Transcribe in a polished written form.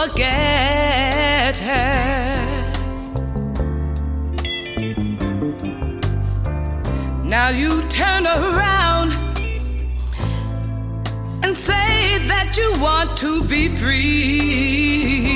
forget her. Now you turn around and say that you want to be free.